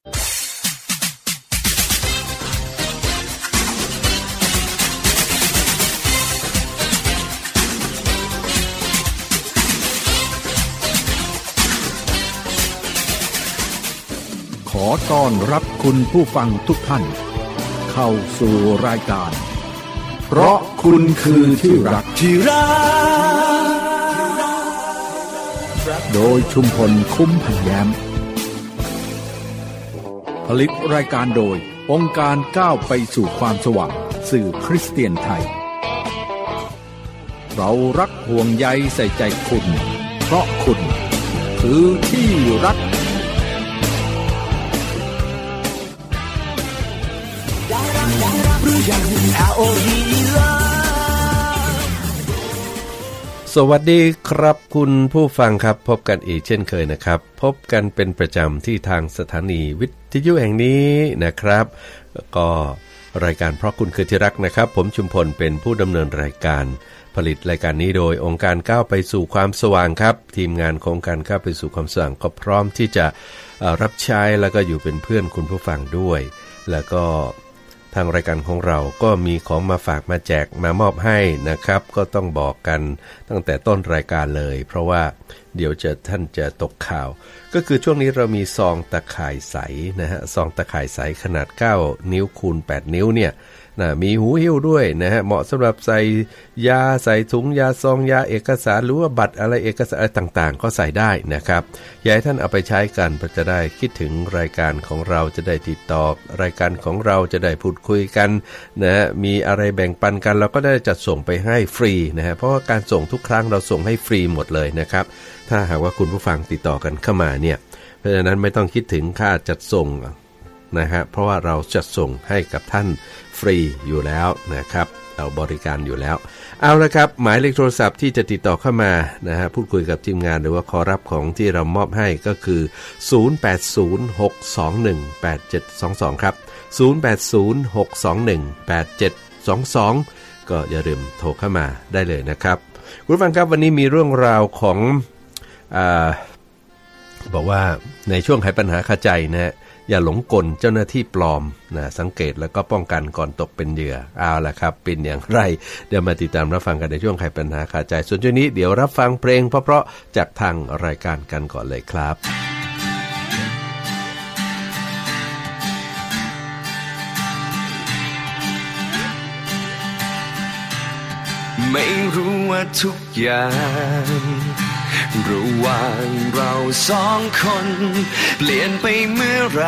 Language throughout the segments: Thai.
ขอต้อนรับคุณผู้ฟังทุกท่านเข้าสู่รายการเพราะคุณคือที่รักโดยชุมพลคุ้มพันแย้มผลิตรายการโดยองค์การก้าวไปสู่ความสว่างสื่อคริสเตียนไทยเรารักห่วงใยใส่ใจคุณเพราะคุณคือที่รักสวัสดีครับคุณผู้ฟังครับพบกันอีกเช่นเคยนะครับพบกันเป็นประจำที่ทางสถานีวิทยุแห่งนี้นะครับก็รายการเพราะคุณคือที่รักนะครับผมชุมพลเป็นผู้ดำเนินรายการผลิตรายการนี้โดยองค์การก้าวไปสู่ความสว่างครับทีมงานขององค์การก้าวไปสู่ความสว่างก็พร้อมที่จะรับใช้แล้วก็อยู่เป็นเพื่อนคุณผู้ฟังด้วยแล้วก็ทางรายการของเราก็มีของมาฝากมาแจกมามอบให้นะครับก็ต้องบอกกันตั้งแต่ต้นรายการเลยเพราะว่าเดี๋ยวท่านจะตกข่าวก็คือช่วงนี้เรามีซองตะข่ายใสนะฮะซองตะข่ายใสขนาด9นิ้วคูณ8นิ้วเนี่ยมีหูหิ้วด้วยนะฮะเหมาะสำหรับใส่ยาใส่ถุงยาซองยาเอกสารหรือว่าบัตรอะไรเอกสารอะไรต่างๆก็ใส่ได้นะครับอยากให้ท่านเอาไปใช้กันเพื่อจะได้คิดถึงรายการของเราจะได้ติดต่อรายการของเราจะได้พูดคุยกันนะฮะมีอะไรแบ่งปันกันเราก็ได้จัดส่งไปให้ฟรีนะฮะเพราะว่าการส่งทุกครั้งเราส่งให้ฟรีหมดเลยนะครับถ้าหากว่าคุณผู้ฟังติดต่อกันเข้ามาเนี่ยเพราะฉะนั้นไม่ต้องคิดถึงค่าจัดส่งนะฮะเพราะว่าเราจัดส่งให้กับท่านฟรีอยู่แล้วนะครับเราบริการอยู่แล้วเอาละครับหมายเลขโทรศัพท์ที่จะติดต่อเข้ามานะฮะพูดคุยกับทีมงานหรือว่าขอรับของที่เรามอบให้ก็คือ0806218722ครับ0806218722ก็อย่าลืมโทรเข้ามาได้เลยนะครับคุณผู้ฟังครับวันนี้มีเรื่องราวของบอกว่าในช่วงไขปัญหาคาใจนะฮะอย่าหลงกลเจ้าหน้าที่ปลอมนะสังเกตแล้วก็ป้องกันก่อนตกเป็นเหยื่อเอาล่ะครับเป็นอย่างไรเดี๋ยวมาติดตามรับฟังกันในช่วงไขปัญหาคาใจส่วนช่วงนี้เดี๋ยวรับฟังเพลงเพราะๆจากทางรายการกันก่อนเลยครับไม่รู้ว่าทุกอย่างระหว่างเราสองคนเปลี่ยนไปเมื่อไร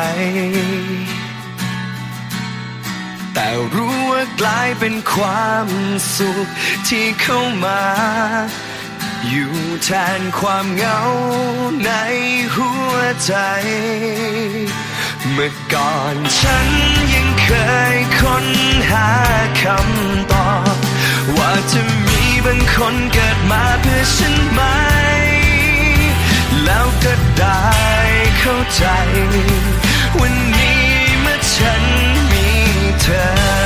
แต่รู้ว่ากลายเป็นความสุขที่เข้ามาอยู่แทนความเหงาในหัวใจเมื่อก่อนฉันยังเคยค้นหาคำตอบว่าจะมีบางคนเกิดมาเพื่อฉันไหมแล้วก็ได้เข้าใจวันนี้เมื่อฉันมีเธอ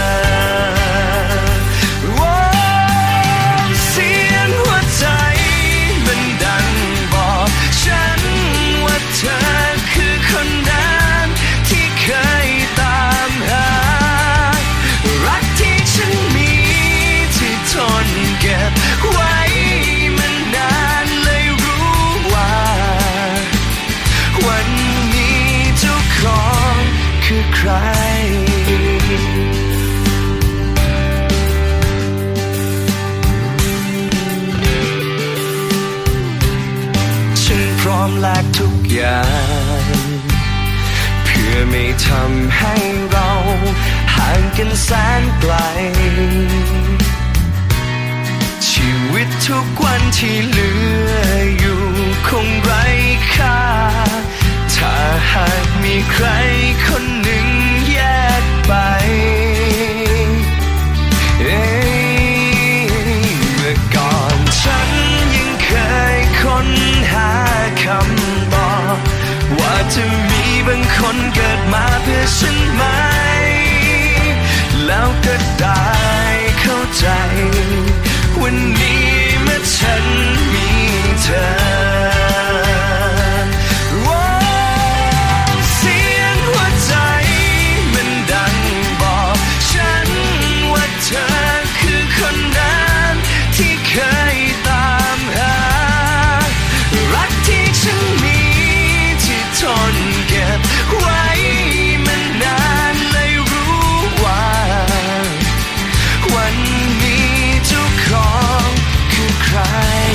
เสียงหัวใจมันดังบอกฉันว่าเธอคือคนนั้นที่เคยตามหารักที่ฉันมีที่ทนเก็บไว้มันนานเลยรู้ว่าวันนี้เจ้าของคือใครฉันพร้อมแลกทุกอย่างเพื่อไม่ทำให้เราห่างกันแสนไกลชีวิตทุกวันที่เหลืออยู่คงไร้ค่าถ้าหากมีใครคนหนึ่งแยกไปเมื่อก่อนฉันยังเคยค้นหาคำตอบว่าจะมีบางคนเกิดมาเพื่อฉันไหมแล้วก็ได้เข้าใจวันนี้เมื่อฉันมีเธอเสียงหัวบไว้มานานเลยรู้ว่าวันนี้เจ้าของคือใคร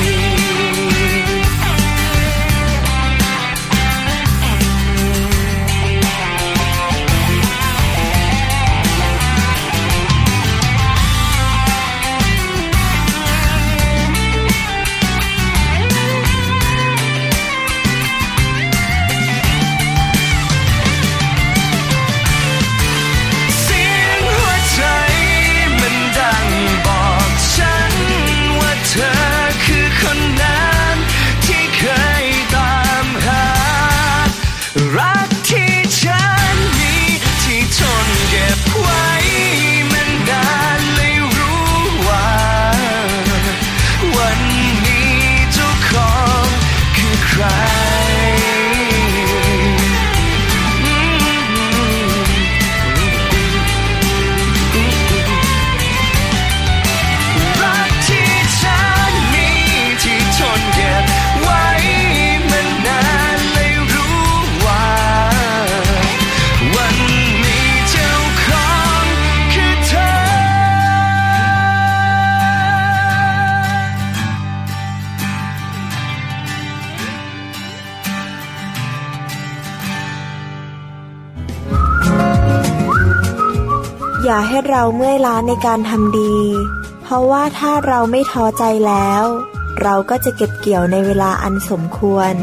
อย่าให้เราเมื่อยล้าในการทำดีเพราะว่าถ้าเราไม่ท้อใจแล้วเราก็จะเก็บเกี่ยวในเวลาอันสมควร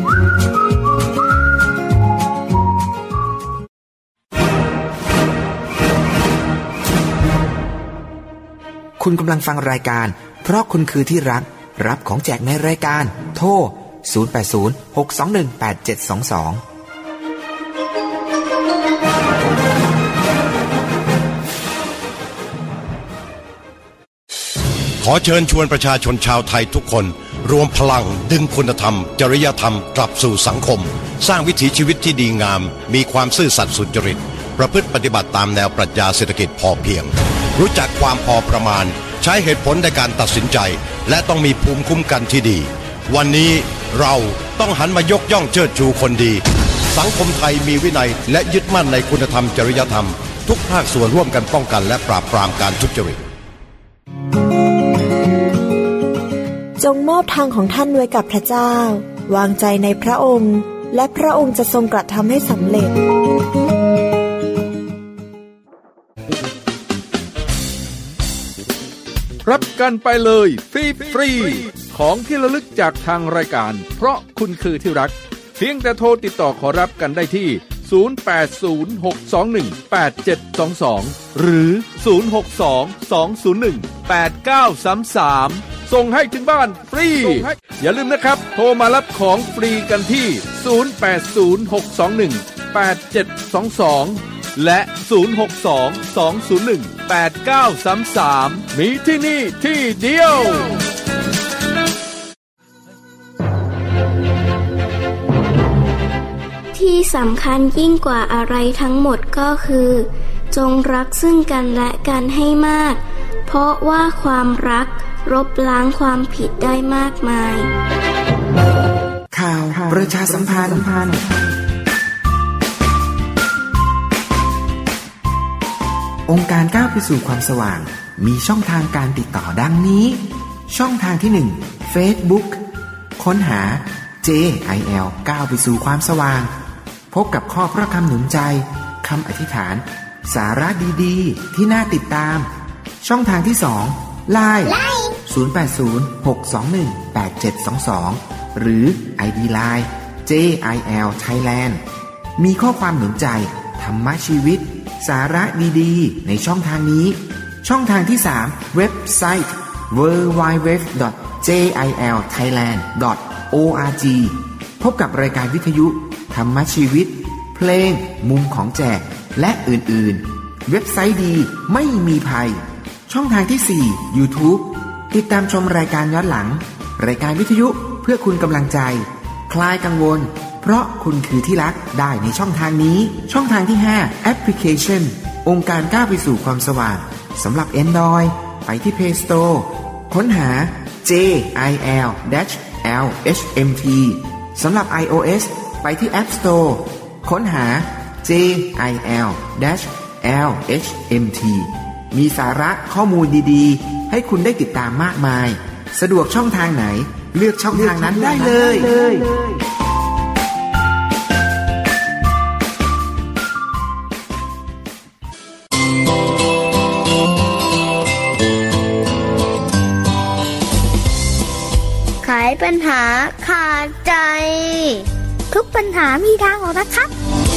คุณกำลังฟังรายการเพราะคุณคือที่รักรับของแจกในรายการโทร0806218722 ขอเชิญชวนประชาชนชาวไทยทุกคนรวมพลังดึงคุณธรรมจริยธรรมกลับสู่สังคมสร้างวิถีชีวิตที่ดีงามมีความซื่อสัตย์สุจริตประพฤติปฏิบัติตามแนวปรัชญาเศรษฐกิจพอเพียงรู้จักความพอประมาณใช้เหตุผลในการตัดสินใจและต้องมีภูมิคุ้มกันที่ดีวันนี้เราต้องหันมายกย่องเชิดชูคนดีสังคมไทยมีวินัยและยึดมั่นในคุณธรรมจริยธรรมทุกภาคส่วนร่วมกันป้องกันและปราบปรามการทุจริตจงมอบทางของท่านไว้กับพระเจ้าวางใจในพระองค์และพระองค์จะทรงกระทำให้สำเร็จรับกันไปเลยฟรีของที่ระลึกจากทางรายการเพราะคุณคือที่รักเพียงแต่โทรติดต่อขอรับกันได้ที่0806218722หรือ0622018933ส่งให้ถึงบ้านฟรีอย่าลืมนะครับโทรมารับของฟรีกันที่0806218722และ0622018933มีที่นี่ที่เดียวที่สำคัญยิ่งกว่าอะไรทั้งหมดก็คือจงรักซึ่งกันและกันให้มากเพราะว่าความรักลบล้างความผิดได้มากมายข่าวประชาสัมพันธ์องค์การก้าวไปสู่ความสว่างมีช่องทางการติดต่อดังนี้ช่องทางที่1 Facebook ค้นหา JIL ก้าวไปสู่ความสว่างพบกับข้อพระคำหนุนใจคำอธิษฐานสาระดีๆที่น่าติดตามช่องทางที่2 LINE 0806218722หรือ ID Line JIL Thailand มีข้อความหนุนใจธรรมะชีวิตสาระดีๆในช่องทางนี้ช่องทางที่3เว็บไซต์ www.jilthailand.org พบกับรายการวิทยุธรรมะชีวิตเพลงมุมของแจกและอื่นๆเว็บไซต์ดีไม่มีภัยช่องทางที่4 YouTube ติดตามชมรายการย้อนหลังรายการวิทยุเพื่อคุณกำลังใจคลายกังวลเพราะคุณคือที่รักได้ในช่องทางนี้ช่องทางที่5แอปพลิเคชันองค์การก้าวไปสู่ความสว่างสำหรับ Android ไปที่ Play Store ค้นหา JIL-LHMT สำหรับ iOS ไปที่ App Store ค้นหา JIL-LHMT มีสาระข้อมูลดีๆให้คุณได้ติดตามมากมายสะดวกช่องทางไหนเลือกช่องทางนั้นได้เลยไขปัญหาขาดใจทุกปัญหามีทางออกนะครับ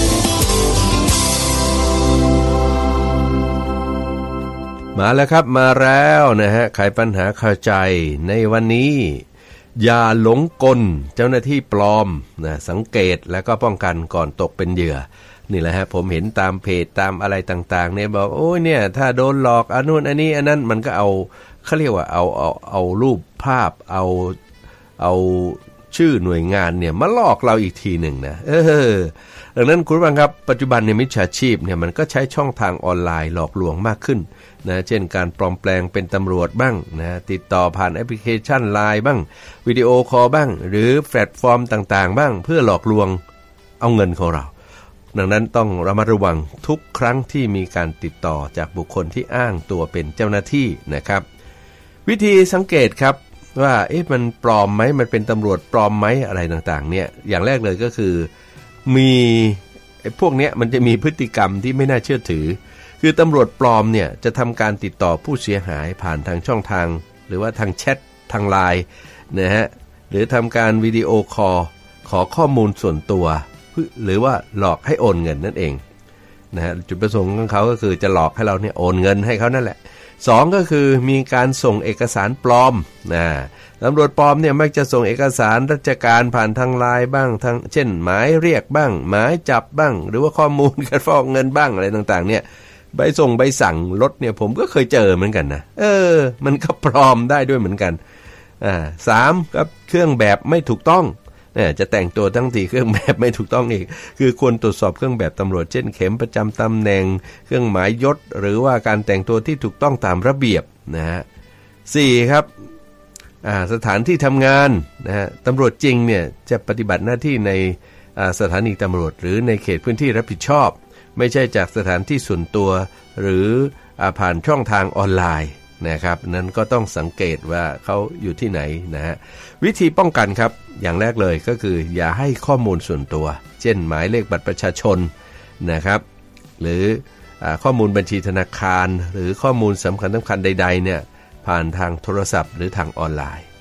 มาแล้วครับมาแล้วนะฮะไขปัญหาคาใจในวันนี้อย่าหลงกลเจ้าหน้าที่ปลอมนะสังเกตแล้วก็ป้องกันก่อนตกเป็นเหยื่อนี่แหละฮะผมเห็นตามเพจตามอะไรต่างๆเนี่ยบอกโอ้ยเนี่ยถ้าโดนหลอกอันนู้นอันนี้อันนั้นมันก็เอาเขาเรียกว่าเอารูปภาพเอาชื่อหน่วยงานเนี่ยมาหลอกเราอีกทีหนึ่งนะดังนั้นคุณผู้ฟังครับปัจจุบันในมิจฉาชีพเนี่ยมันก็ใช้ช่องทางออนไลน์หลอกลวงมากขึ้นนะเช่นการปลอมแปลงเป็นตำรวจบ้างนะติดต่อผ่านแอปพลิเคชัน LINE บ้างวิดีโอคอลบ้างหรือแพลตฟอร์มต่างๆบ้างเพื่อหลอกลวงเอาเงินของเราดังนั้นต้องระมัดระวังทุกครั้งที่มีการติดต่อจากบุคคลที่อ้างตัวเป็นเจ้าหน้าที่นะครับวิธีสังเกตครับว่ามันปลอมไหมมันเป็นตำรวจปลอมไหมอะไรต่างๆเนี่ยอย่างแรกเลยก็คือมีพวกเนี้ยมันจะมีพฤติกรรมที่ไม่น่าเชื่อถือคือตำรวจปลอมเนี่ยจะทำการติดต่อผู้เสียหายผ่านทางช่องทางหรือว่าทางแชททาง LINE นะฮะหรือทำการวิดีโอคอลขอข้อมูลส่วนตัวหรือว่าหลอกให้โอนเงินนั่นเองนะฮะจุดประสงค์ของเขาก็คือจะหลอกให้เราเนี่ยโอนเงินให้เขานั่นแหละสองก็คือมีการส่งเอกสารปลอมตำรวจปลอมเนี่ยมักจะส่งเอกสารราชการผ่านทาง LINE บ้างทางเช่นหมายเรียกบ้างหมายจับบ้างหรือว่าข้อมูลการฟอกเงินบ้างอะไรต่างๆเนี่ยใบส่งใบสั่งรถเนี่ยผมก็เคยเจอเหมือนกันนะมันก็ปลอมได้ด้วยเหมือนกันสามครับเครื่องแบบไม่ถูกต้องจะแต่งตัวทั้งทีเครื่องแบบไม่ถูกต้องอีกคือควรตรวจสอบเครื่องแบบตำรวจเช่นเข็มประจำตำแหน่งเครื่องหมายยศหรือว่าการแต่งตัวที่ถูกต้องตามระเบียบนะฮะสี่ครับสถานที่ทำงานนะฮะตำรวจจริงเนี่ยจะปฏิบัติหน้าที่ในสถานีตำรวจหรือในเขตพื้นที่รับผิดชอบไม่ใช่จากสถานที่ส่วนตัวหรือผ่านช่องทางออนไลน์นะครับนั้นก็ต้องสังเกตว่าเขาอยู่ที่ไหนนะฮะวิธีป้องกันครับอย่างแรกเลยก็คืออย่าให้ข้อมูลส่วนตัวเช่นหมายเลขบัตรประชาชนนะครับหรือข้อมูลบัญชีธนาคารหรือข้อมูลสำคัญใดๆเนี่ยผ่านทางโทรศัพท์หรือทางออนไลน์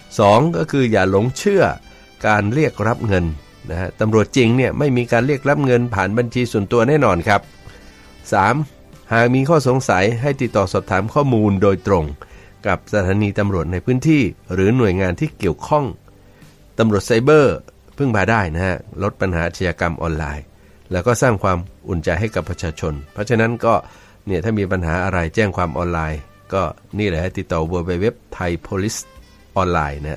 2ก็คืออย่าหลงเชื่อการเรียกรับเงินนะฮะตำรวจจริงเนี่ยไม่มีการเรียกรับเงินผ่านบัญชีส่วนตัวแน่นอนครับ3หากมีข้อสงสัยให้ติดต่อสอบถามข้อมูลโดยตรงกับสถานีตำรวจในพื้นที่หรือหน่วยงานที่เกี่ยวข้องตำรวจไซเบอร์พึ่งพาได้นะฮะลดปัญหาอาชญากรรมออนไลน์แล้วก็สร้างความอุ่นใจให้กับประชาชนเพราะฉะนั้นก็เนี่ยถ้ามีปัญหาอะไรแจ้งความออนไลน์ก็นี่แหละติดต่อ www.thaipoliceonline นะ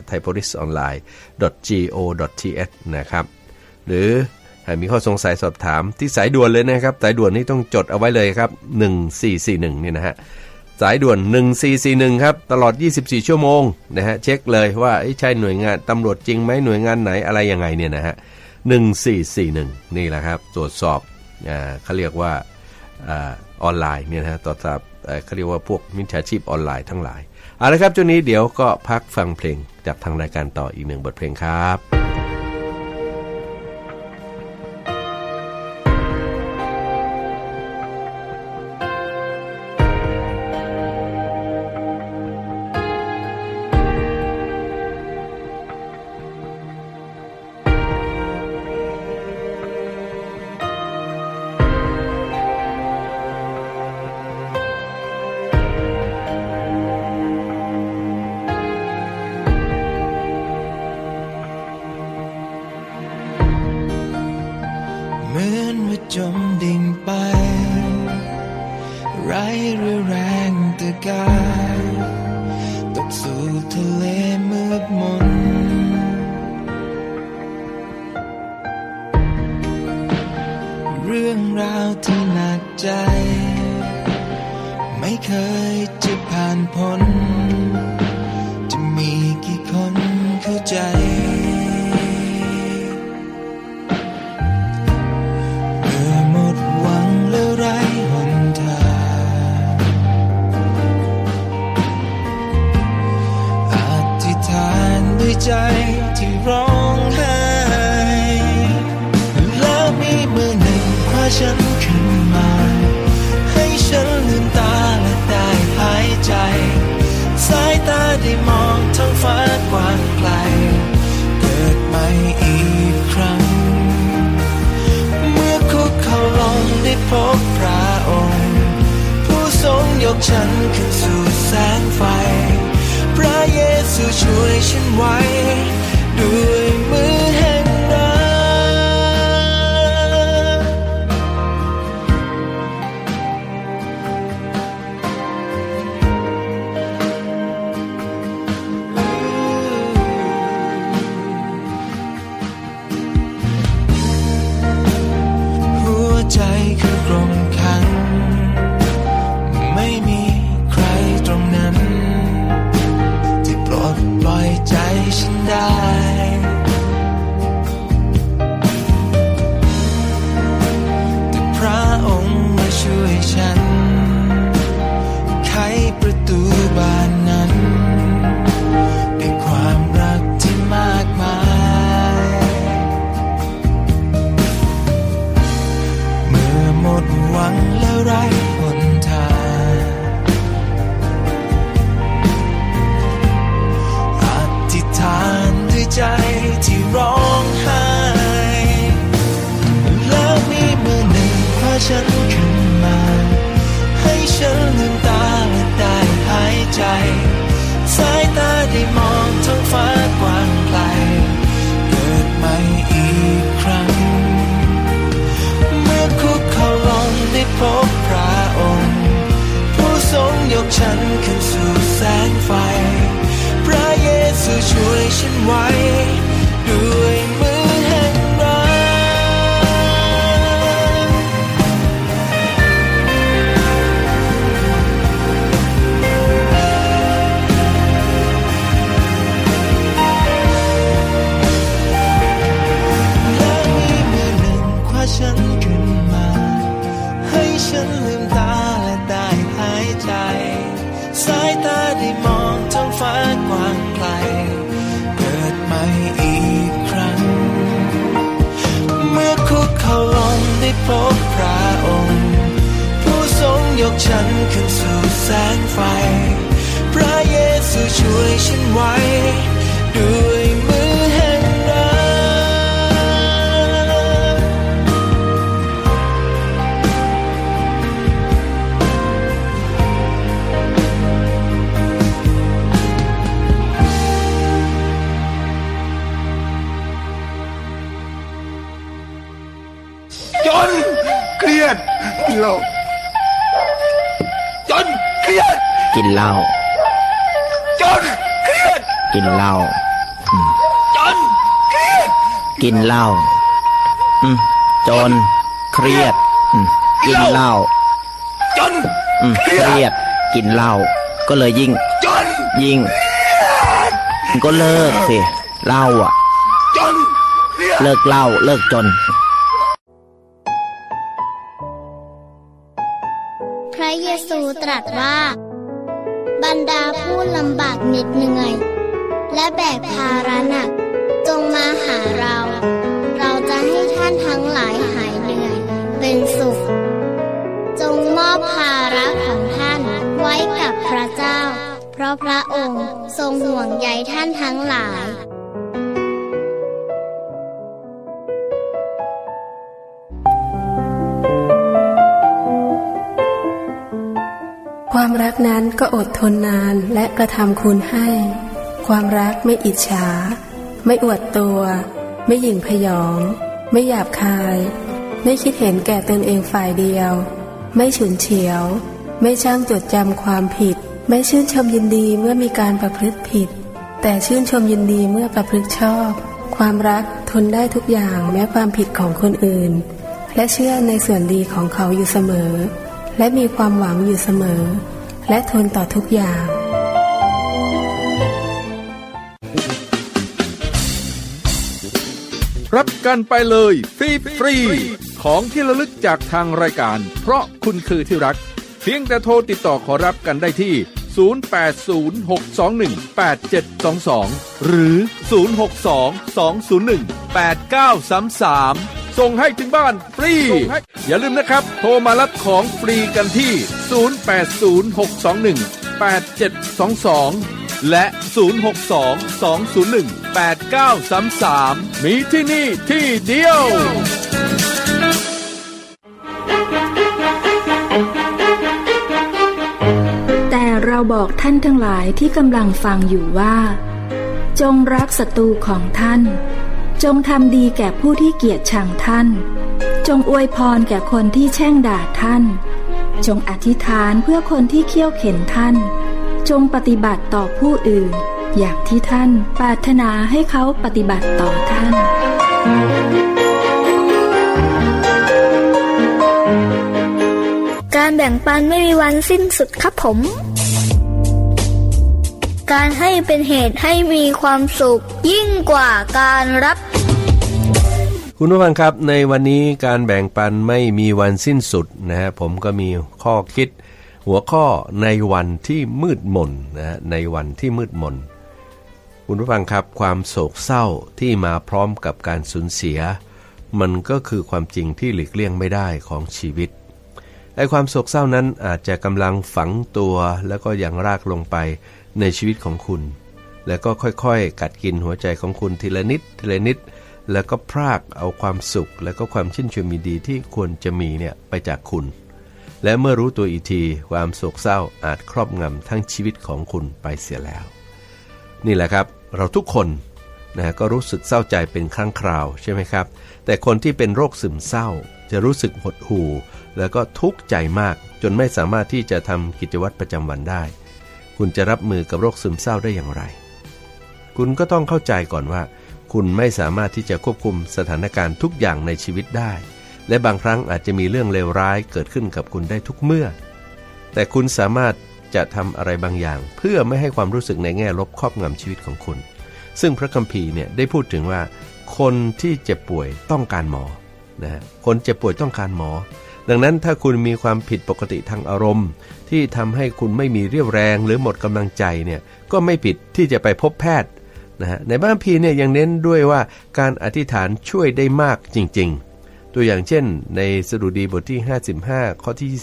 thaipoliceonline.go.th นะครับหรือหากมีข้อสงสัยสอบถามที่สายด่วนเลยนะครับสายด่วนนี้ต้องจดเอาไว้เลยครับ1441นี่นะฮะสายด่วน1441ครับตลอด24ชั่วโมงนะฮะเช็คเลยว่าใช่หน่วยงานตำรวจจริงไหมหน่วยงานไหนอะไรยังไงเนี่ยนะฮะ1441นี่แหละครับตรวจสอบเขาเรียกว่าออนไลน์เนี่ยนะฮะตรวจสอบเขาเรียกว่าพวกมิจฉาชีพออนไลน์ทั้งหลายเอาละครับช่วงนี้เดี๋ยวก็พักฟังเพลงจากทางรายการต่ออีก1บทเพลงครับจมดิ่งไปไร้เรี่ยวแรงตะกายตกสู่ทะเลมืดมนเรื่องราวที่หนักใจไม่เคยจะผ่านพ้นจะมีกี่คนเข้าใจฉันขึ้นมาให้ฉันลืมตาและได้หายใจสายตาได้มองท้องฟ้ากว้างไกลเกิดใหม่อีกครั้งเมื่อคุกเข่าลงได้พบพระองค์ผู้ทรงยกฉันขึ้นสู่แสงไฟพระเยซูช่วยฉันไว้ด้วยมือแห่งรักหัวใจคือกรงขังไม่มีใครตรงนั้นที่ปลดปล่อยใจฉันได้แต่พระองค์มาช่วยฉันไขประตูบานนั้นด้วยความรักที่มากมายเมื่อหมดหวังแล้วไร้หนทางอธิษฐานด้วยใจที่ร้องไห้แล้วมีมือหนึ่งคว้าฉันขึ้นมาให้ฉันลืมตาและได้หายใจสายตาได้มองท้องฟ้ากว้างไกลเกิดใหม่อีกครั้งเมื่อคุกเข่าลงได้พบพระองค์ผู้ทรงยกฉันขึ้นสู่แสงไฟพระเยซูช่วยฉันไว้ด้วยมือแห่งรักและมีมือหนึ่งคว้าฉันขึ้นมาให้ฉันลืมตาและได้หายใจสายตาได้มองท้องฟ้ากว้างไกลเกิดใหม่อีกครั้งเมื่อคุกเข่าลงได้พบพระองค์ผู้ทรงยกฉันขึ้นสู่แสงไฟพระเยซูช่วยฉันไว้ด้วยมือแห่งรักจนเครียดกินเหล้าจนเครียดกินเหล้าจนเครียดกินเหล้าจนเครียดกินเหล้าจนเครียดกินเหล้าจนเครียดกินเหล้าก็เลยยิ่งก็เลิกสิเหล้าอ่ะจนเลิกเหล้าเลิกจนพระเยซูตรัสว่าบรรดาผู้ลำบากเหน็ดเหนื่อยและแบกภาระหนักจงมาหาเราจะให้ท่านทั้งหลายหายเหนื่อยเป็นสุขจงมอบภาระของท่านไว้กับพระเจ้าเพราะพระองค์ทรงห่วงใยท่านทั้งหลายความรักนั้นก็อดทนนานและกระทำคุณให้ความรักไม่อิจฉาไม่อวดตัวไม่หยิ่งพยองไม่หยาบคายไม่คิดเห็นแก่ตนเองฝ่ายเดียวไม่ฉุนเฉียวไม่ช่างจดจำความผิดไม่ชื่นชมยินดีเมื่อมีการประพฤติผิดแต่ชื่นชมยินดีเมื่อประพฤติชอบความรักทนได้ทุกอย่างแม้ความผิดของคนอื่นและเชื่อในส่วนดีของเขาอยู่เสมอและมีความหวังอยู่เสมอและทนต่อทุกอย่างรับกันไปเลยฟรีของที่ระลึกจากทางรายการเพราะคุณคือที่รักเพียงแต่โทรติดต่อขอรับกันได้ที่0806218722หรือ0622018933 ส่งให้ถึงบ้านฟรีอย่าลืมนะครับโทรมารับของฟรีกันที่ 0806218722 และ 062-201-8933 มีที่นี่ที่เดียวแต่เราบอกท่านทั้งหลายที่กำลังฟังอยู่ว่าจงรักศัตรูของท่านจงทำดีแก่ผู้ที่เกลียดชังท่านจงอวยพรแก่คนที่แช่งด่าท่านจงอธิษฐานเพื่อคนที่เคี่ยวเข็นท่านจงปฏิบัติต่อผู้อื่นอย่างที่ท่านปรารถนาให้เขาปฏิบัติต่อท่านการแบ่งปันไม่มีวันสิ้นสุดครับผมการให้เป็นเหตุให้มีความสุขยิ่งกว่าการรับคุณผู้ฟังครับในวันนี้การแบ่งปันไม่มีวันสิ้นสุดนะฮะผมก็มีข้อคิดหัวข้อในวันที่มืดมนนะฮะในวันที่มืดมนคุณผู้ฟังครับความโศกเศร้าที่มาพร้อมกับการสูญเสียมันก็คือความจริงที่หลีกเลี่ยงไม่ได้ของชีวิตไอ้ความโศกเศร้านั้นอาจจะกำลังฝังตัวแล้วก็ยังรากลงไปในชีวิตของคุณแล้วก็ค่อยๆกัดกินหัวใจของคุณทีละนิดทีละนิดแล้วก็พรากเอาความสุขแล้วก็ความชื่นชมยินดีที่ควรจะมีเนี่ยไปจากคุณและเมื่อรู้ตัวอีกทีความโศกเศร้าอาจครอบงำทั้งชีวิตของคุณไปเสียแล้วนี่แหละครับเราทุกคนนะก็รู้สึกเศร้าใจเป็นครั้งคราวใช่ไหมครับแต่คนที่เป็นโรคซึมเศร้าจะรู้สึกหดหู่แล้วก็ทุกข์ใจมากจนไม่สามารถที่จะทำกิจวัตรประจำวันได้คุณจะรับมือกับโรคซึมเศร้าได้อย่างไรคุณก็ต้องเข้าใจก่อนว่าคุณไม่สามารถที่จะควบคุมสถานการณ์ทุกอย่างในชีวิตได้และบางครั้งอาจจะมีเรื่องเลวร้ายเกิดขึ้นกับคุณได้ทุกเมื่อแต่คุณสามารถจะทำอะไรบางอย่างเพื่อไม่ให้ความรู้สึกในแง่ลบครอบงำชีวิตของคุณซึ่งพระคัมภีร์เนี่ยได้พูดถึงว่าคนที่เจ็บป่วยต้องการหมอนะคนเจ็บป่วยต้องการหมอดังนั้นถ้าคุณมีความผิดปกติทางอารมณ์ที่ทำให้คุณไม่มีเรี่ยวแรงหรือหมดกำลังใจเนี่ยก็ไม่ผิดที่จะไปพบแพทย์นะฮะในพระคัมภีร์เนี่ยยังเน้นด้วยว่าการอธิษฐานช่วยได้มากจริงๆตัวอย่างเช่นในสดุดีบทที่55ข้อที่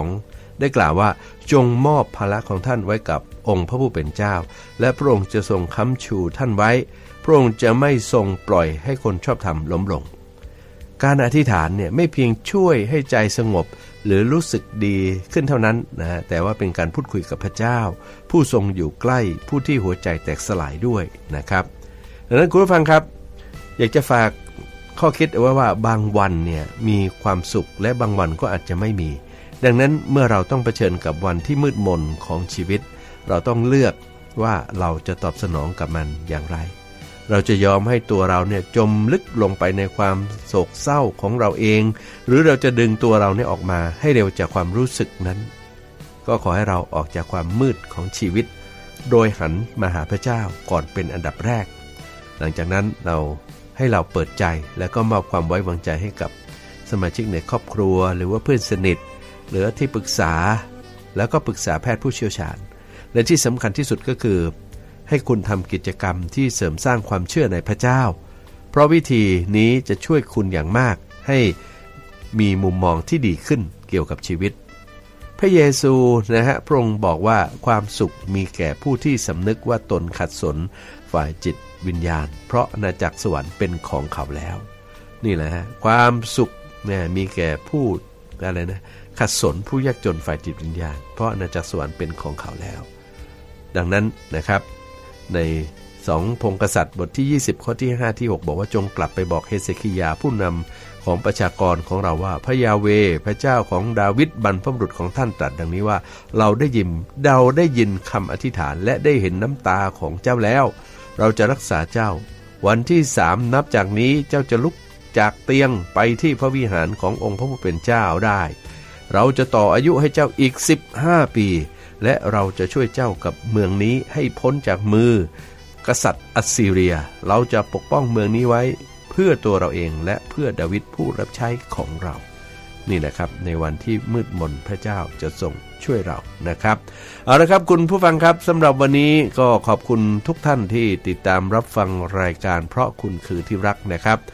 22ได้กล่าวว่าจงมอบภาระของท่านไว้กับองค์พระผู้เป็นเจ้าและพระองค์จะทรงค้ำชูท่านไว้พระองค์จะไม่ทรงปล่อยให้คนชอบธรรมล้มลงการอธิษฐานเนี่ยไม่เพียงช่วยให้ใจสงบหรือรู้สึกดีขึ้นเท่านั้นนะฮะแต่ว่าเป็นการพูดคุยกับพระเจ้าผู้ทรงอยู่ใกล้ผู้ที่หัวใจแตกสลายด้วยนะครับดังนั้นคุณผู้ฟังครับอยากจะฝากข้อคิดเอาไว้ว่าบางวันเนี่ยมีความสุขและบางวันก็อาจจะไม่มีดังนั้นเมื่อเราต้องเผชิญกับวันที่มืดมนของชีวิตเราต้องเลือกว่าเราจะตอบสนองกับมันอย่างไรเราจะยอมให้ตัวเราเนี่ยจมลึกลงไปในความโศกเศร้าของเราเองหรือเราจะดึงตัวเราเนี่ยออกมาให้เร็วจากความรู้สึกนั้นก็ขอให้เราออกจากความมืดของชีวิตโดยหันมาหาพระเจ้าก่อนเป็นอันดับแรกหลังจากนั้นให้เราเปิดใจแล้วก็มอบความไว้วางใจให้กับสมาชิกในครอบครัวหรือว่าเพื่อนสนิทหรือที่ปรึกษาแล้วก็ปรึกษาแพทย์ผู้เชี่ยวชาญและที่สำคัญที่สุดก็คือให้คุณทำกิจกรรมที่เสริมสร้างความเชื่อในพระเจ้าเพราะวิธีนี้จะช่วยคุณอย่างมากให้มีมุมมองที่ดีขึ้นเกี่ยวกับชีวิตพระเยซูนะฮะพระองค์บอกว่าความสุขมีแก่ผู้ที่สำนึกว่าตนขัดสนฝ่ายจิตวิญญาณเพราะอาณาจักรสวรรค์เป็นของเขาแล้วนี่แหละฮะความสุขเนี่ยมีแก่ผู้อะไรนะขัดสนผู้ยากจนฝ่ายจิตวิญญาณเพราะอาณาจักรสวรรค์เป็นของเขาแล้วดังนั้นนะครับใน2พงศ์กษัตริย์บทที่20ข้อที่5ที่6บอกว่าจงกลับไปบอกเฮเซคิยาผู้นำของประชากรของเราว่าพระยาเวห์พระเจ้าของดาวิดบรรพบุรุษของท่านตรัสดังนี้ว่าเราได้ยินคำอธิษฐานและได้เห็นน้ำตาของเจ้าแล้วเราจะรักษาเจ้าวันที่3นับจากนี้เจ้าจะลุกจากเตียงไปที่พระวิหารขององค์พระผู้เป็นเจ้าได้เราจะต่ออายุให้เจ้าอีก15ปีและเราจะช่วยเจ้ากับเมืองนี้ให้พ้นจากมือกษัตริย์อัสซีเรียเราจะปกป้องเมืองนี้ไว้เพื่อตัวเราเองและเพื่อดาวิดผู้รับใช้ของเรานี่แหละครับในวันที่มืดมนพระเจ้าจะทรงช่วยเรานะครับเอาละครับคุณผู้ฟังครับสำหรับวันนี้ก็ขอบคุณทุกท่านที่ติดตามรับฟังรายการเพราะคุณคือที่รักนะครับ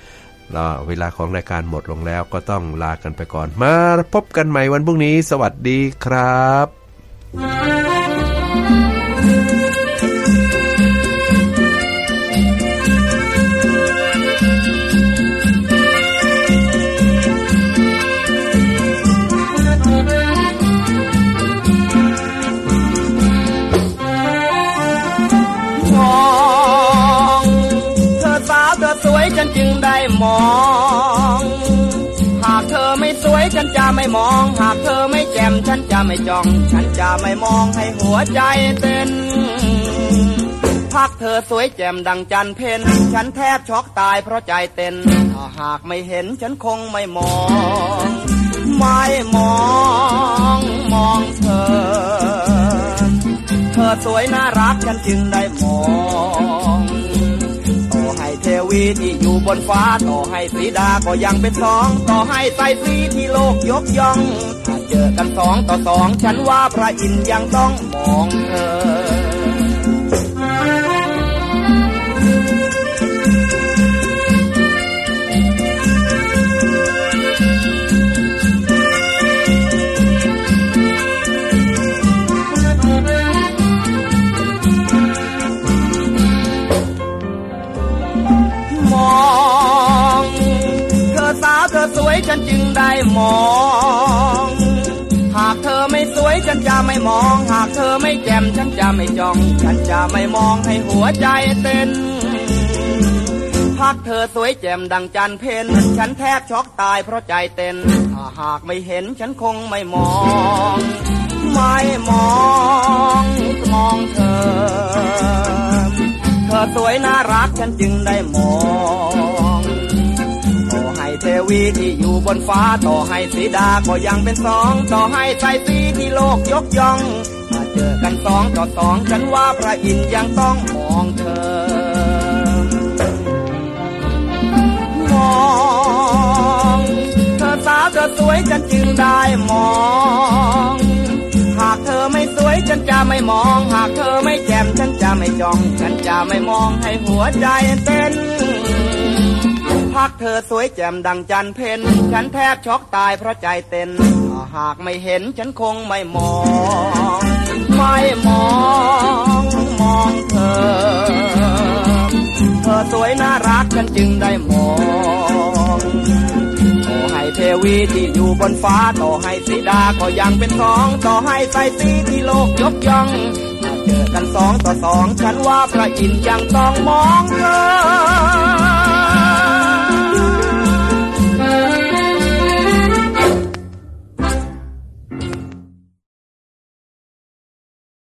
เวลาของรายการหมดลงแล้วก็ต้องลากันไปก่อนมาพบกันใหม่วันพรุ่งนี้สวัสดีครับฉันจึงได้มองหากเธอไม่สวยฉันจะไม่มองหากเธอไม่แจ่มฉันจะไม่จ้องฉันจะไม่มองให้หัวใจเต้นพักเธอสวยแจ่มดังจันทร์เพ็ญฉันแทบช็อกตายเพราะใจเต้นถ้าหากไม่เห็นฉันคงไม่มองไม่มองเธอสวยน่ารักฉันจึงได้มองเทวีที่อยู่บนฟ้าต่อให้สีดาก็ยังเป็นสองต่อให้ไตรสีที่โลกยกย่องถ้าเจอกัน2 ต่อ 2ฉันว่าพระอินทร์ยังต้องมองเธอสวยฉันจึงได้มองหากเธอไม่สวยฉันจะไม่มองหากเธอไม่แจ่มฉันจะไม่จ้องฉันจะไม่มองให้หัวใจเต้นพักเธอสวยแจ่มดังจันทร์เพ็ญฉันแทบช็อกตายเพราะใจเต้นถ้าหากไม่เห็นฉันคงไม่มองเธอสวยน่ารักฉันจึงได้มองเทวีที่อยู่บนฟ้าต่อให้สีดาก็ยังเป็นสองต่อให้ไตรสีที่โลกยกย่องมาเจอกัน2 ต่อ 2ฉันว่าพระอินทร์ยังต้องมองเธอสาวเธอสวยฉันจึงได้มองหากเธอไม่สวยฉันจะไม่มองหากเธอไม่แจ่มฉันจะไม่จ้องฉันจะไม่มองให้หัวใจเต้นพักเธอสวยแจ่มดังจันทร์เพ็ญฉันแทบช็อกตายเพราะใจเต้นถ้าหากไม่เห็นฉันคงไม่มองเธอสวยน่ารักฉันจึงได้มองต่อให้เทวีที่อยู่บนฟ้าต่อให้สีดาก็ยังเป็นสองต่อให้ไตรสีที่โลกยกย่องมาเจอกัน2 ต่อ 2ฉันว่าพระอินทร์ยังต้องมองเธอ